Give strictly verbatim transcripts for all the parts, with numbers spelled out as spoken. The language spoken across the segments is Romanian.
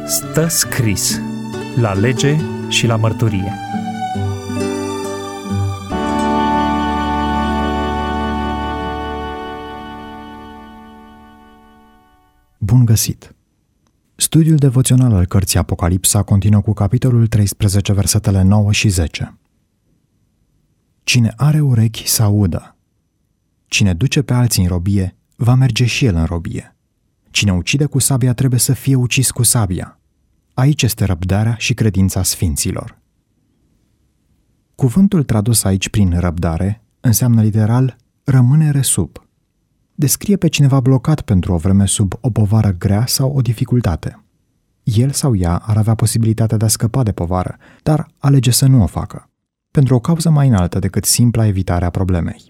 Stă scris la lege și la mărturie. Bun găsit! Studiul devoțional al cărții Apocalipsa continuă cu capitolul treisprezece, versetele nouă și zece. Cine are urechi să audă. Cine duce pe alții în robie, va merge și el în robie. Cine ucide cu sabia trebuie să fie ucis cu sabia. Aici este răbdarea și credința sfinților. Cuvântul tradus aici prin răbdare înseamnă literal rămânere sub. Descrie pe cineva blocat pentru o vreme sub o povară grea sau o dificultate. El sau ea ar avea posibilitatea de a scăpa de povară, dar alege să nu o facă, pentru o cauză mai înaltă decât simpla evitare a problemei.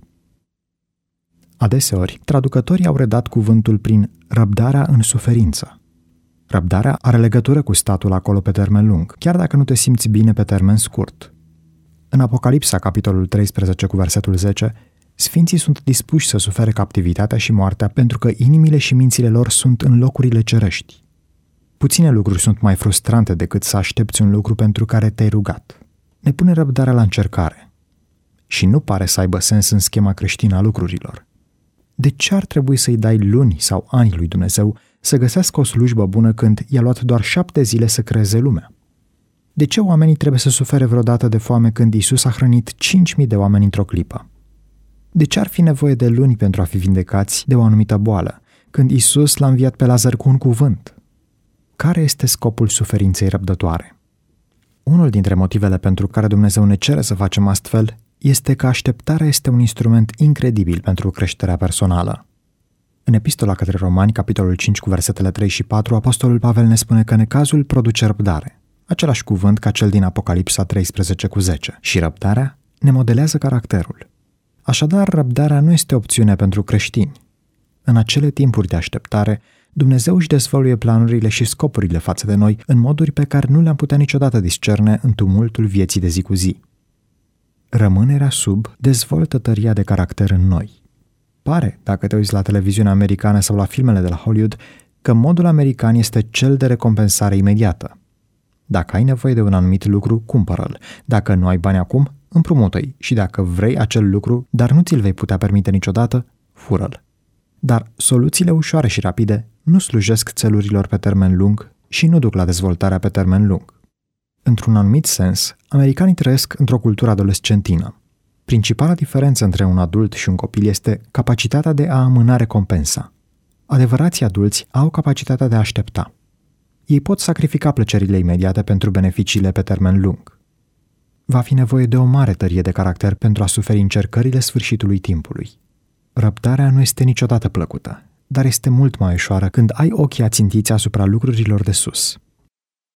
Adeseori, traducătorii au redat cuvântul prin răbdarea în suferință. Răbdarea are legătură cu statul acolo pe termen lung, chiar dacă nu te simți bine pe termen scurt. În Apocalipsa, capitolul treisprezece cu versetul zece, sfinții sunt dispuși să sufere captivitatea și moartea pentru că inimile și mințile lor sunt în locurile cerești. Puține lucruri sunt mai frustrante decât să aștepți un lucru pentru care te-ai rugat. Ne pune răbdarea la încercare. Și nu pare să aibă sens în schema creștină a lucrurilor. De ce ar trebui să-i dai luni sau ani lui Dumnezeu să găsească o slujbă bună când i-a luat doar șapte zile să creeze lumea? De ce oamenii trebuie să sufere vreodată de foame când Iisus a hrănit cinci mii de oameni într-o clipă? De ce ar fi nevoie de luni pentru a fi vindecați de o anumită boală, când Iisus l-a înviat pe Lazar cu un cuvânt? Care este scopul suferinței răbdătoare? Unul dintre motivele pentru care Dumnezeu ne cere să facem astfel este că așteptarea este un instrument incredibil pentru creșterea personală. În Epistola către Romani, capitolul cinci cu versetele trei și patru, apostolul Pavel ne spune că necazul produce răbdare, același cuvânt ca cel din Apocalipsa treisprezece cu zece, și răbdarea ne modelează caracterul. Așadar, răbdarea nu este opțiune pentru creștini. În acele timpuri de așteptare, Dumnezeu își dezvăluie planurile și scopurile față de noi în moduri pe care nu le-am putea niciodată discerne în tumultul vieții de zi cu zi. Rămânerea sub dezvoltă tăria de caracter în noi. Pare, dacă te uiți la televiziunea americană sau la filmele de la Hollywood, că modul american este cel de recompensare imediată. Dacă ai nevoie de un anumit lucru, cumpără-l. Dacă nu ai bani acum, împrumută-i. Și dacă vrei acel lucru, dar nu ți-l vei putea permite niciodată, fură-l. Dar soluțiile ușoare și rapide nu slujesc țelurilor pe termen lung și nu duc la dezvoltarea pe termen lung. Într-un anumit sens, americanii trăiesc într-o cultură adolescentină. Principala diferență între un adult și un copil este capacitatea de a amâna recompensa. Adevărații adulți au capacitatea de a aștepta. Ei pot sacrifica plăcerile imediate pentru beneficiile pe termen lung. Va fi nevoie de o mare tărie de caracter pentru a suferi încercările sfârșitului timpului. Răbdarea nu este niciodată plăcută, dar este mult mai ușoară când ai ochii ațintiți asupra lucrurilor de sus.